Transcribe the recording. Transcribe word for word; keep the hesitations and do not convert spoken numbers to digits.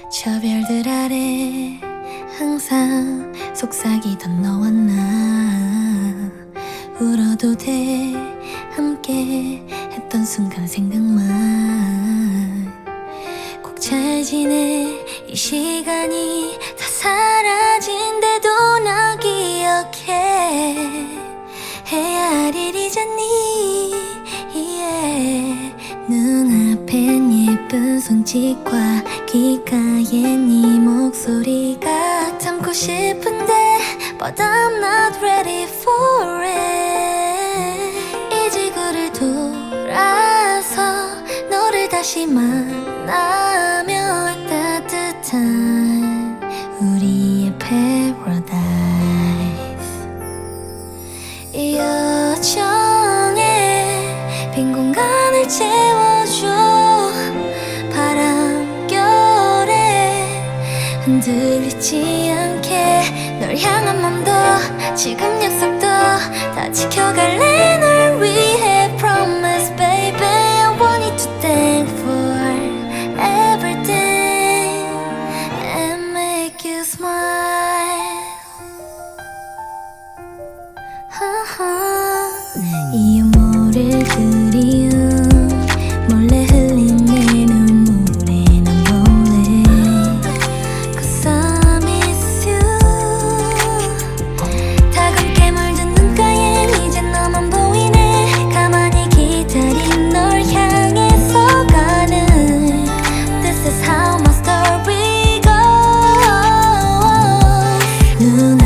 저 별들 아래 항상 속삭이던 너와 나 울어도 돼 함께 했던 순간 생각만 꼭 잘 지내 이 시간이 다 사라진대도 나 기억해 해야 할 일이잖니 yeah. 눈앞엔 예쁜 손짓과 귓가에 네 목소리가 담고 싶은데 But I'm not ready for it 이 지구를 돌아서 너를 다시 만나면 따뜻한 우리의 paradise 여정에 빈 공간을 채워줘 바람결에 흔들리지 않게 널 향한 맘도 지금 약속도 다 지켜갈래 널 위해 Promise baby I want you to thank for everything and make you smile 이 유머를 그리운 몰래 흘린 내 눈물에 난 몰래 Cause I miss you 다감게 물든 눈가엔 이제 너만 보이네 가만히 기다린 널 향해서 가는 This is how my story goes 눈